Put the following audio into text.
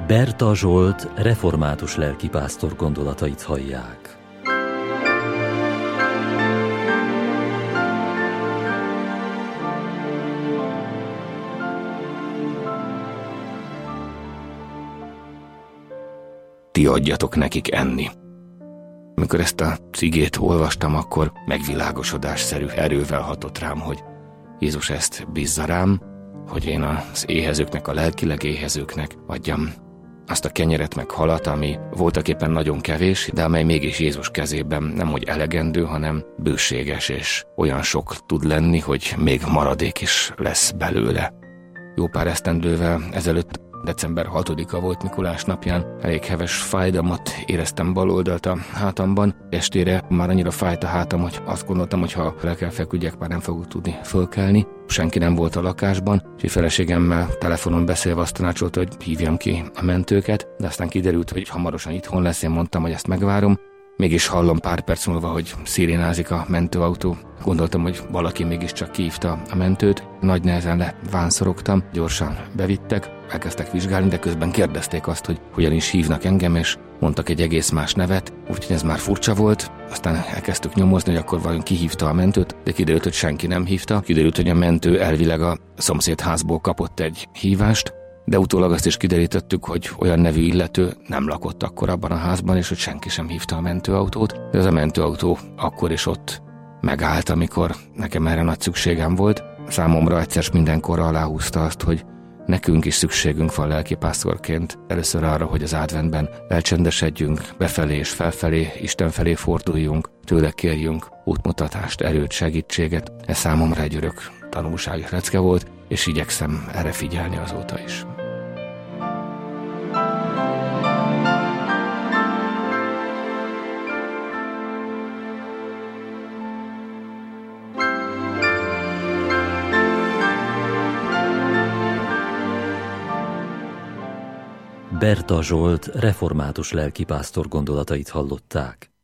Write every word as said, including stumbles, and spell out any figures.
Berta Zsolt református lelkipásztor gondolatait hallják. Ti adjatok nekik enni. Amikor ezt a cigét olvastam, akkor megvilágosodásszerű erővel hatott rám, hogy Jézus ezt bízza rám, hogy én az éhezőknek, a lelkileg éhezőknek adjam azt a kenyeret meg halat, ami voltaképpen nagyon kevés, de amely mégis Jézus kezében nem hogy elegendő, hanem bőséges, és olyan sok tud lenni, hogy még maradék is lesz belőle. Jó pár esztendővel ezelőtt, december hatodika volt Mikulás napján, elég heves fájdalmat éreztem bal oldalt a hátamban. Estére már annyira fájt a hátam, hogy azt gondoltam, hogy ha le kell feküdjek, már nem fogok tudni fölkelni. Senki nem volt a lakásban, és feleségemmel telefonon beszélve azt tanácsolta, hogy hívjam ki a mentőket, de aztán kiderült, hogy hamarosan itthon lesz, én mondtam, hogy ezt megvárom. Mégis hallom pár perc múlva, hogy szirénázik a mentőautó. Gondoltam, hogy valaki mégiscsak kihívta a mentőt. Nagy nehezen levánszorogtam, gyorsan bevittek, elkezdtek vizsgálni, de közben kérdezték azt, hogy hogyan is hívnak engem, és mondtak egy egész más nevet, úgyhogy ez már furcsa volt. Aztán elkezdtük nyomozni, hogy akkor vajon kihívta a mentőt, de kiderült, hogy senki nem hívta. Kiderült, hogy a mentő elvileg a szomszédházból kapott egy hívást, de utólag azt is kiderítettük, hogy olyan nevű illető nem lakott akkor abban a házban, és hogy senki sem hívta a mentőautót, de ez a mentőautó akkor is ott megállt, amikor nekem erre nagy szükségem volt. Számomra egyszer mindenkorra aláhúzta azt, hogy nekünk is szükségünk van lelkipásztorként először arra, hogy az adventben elcsendesedjünk, befelé és felfelé, Isten felé forduljunk, tőle kérjünk útmutatást, erőt, segítséget. Ez számomra egy örök tanulsági lecke volt, és igyekszem erre figyelni azóta is. Berta Zsolt református lelkipásztor gondolatait hallották.